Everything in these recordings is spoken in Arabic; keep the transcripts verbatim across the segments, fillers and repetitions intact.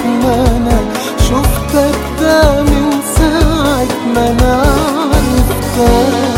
ما أنا شفتك، ده من ساعة ما أنا عرفتك.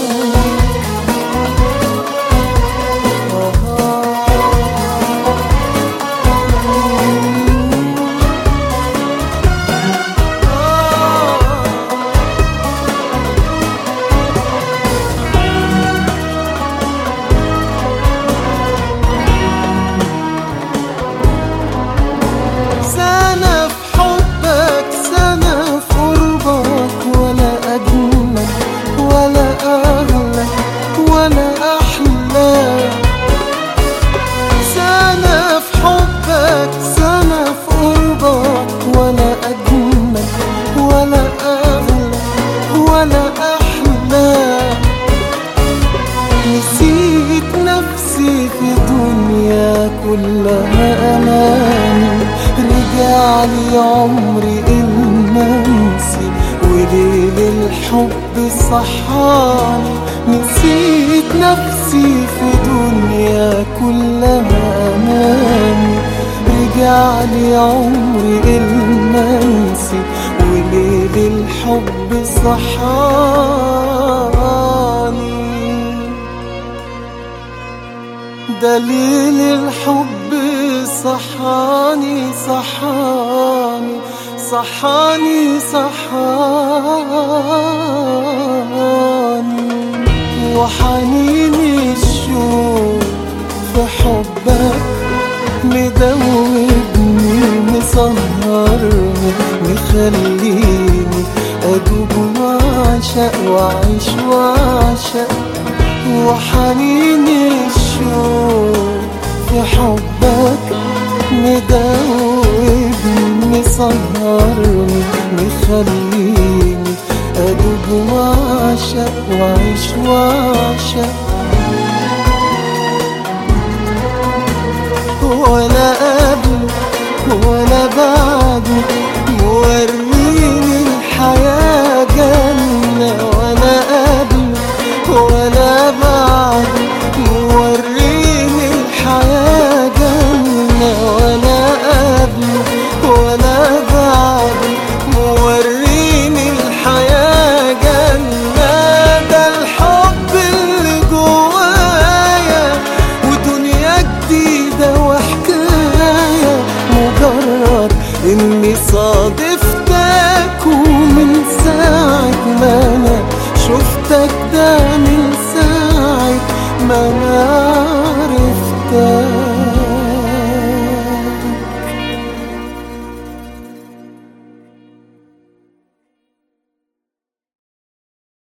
في دنيا كلها أمان، رجعلي عمري المنسي وليل الحب صحاني. نسيت نفسي في دنيا كلها أمان، رجعلي عمري المنسي وليل الحب صحاني. دليل الحب صحاني صحاني صحاني صحاني. وحنين الشوق في حبك مدوبني مسهرني مخليني أدوب وأعشق وأعيش وأعشق. وحنين الشوق في حبك مدوبني مسهرني مخليني أدوب وأعشق وأعيش وأعشق. ولا قبله ولا بعده موريني الحياة جنة، ولا قبله ولا بعده موريني الحياة جنة، ولا قبله ولا بعده موريني الحياة جنة. ده الحب اللي جوايا ودنيا جديدة وحكاية، مجرد إني صادفتك ومن ساعة ما أنا شفتك، ده من ساعة ما أنا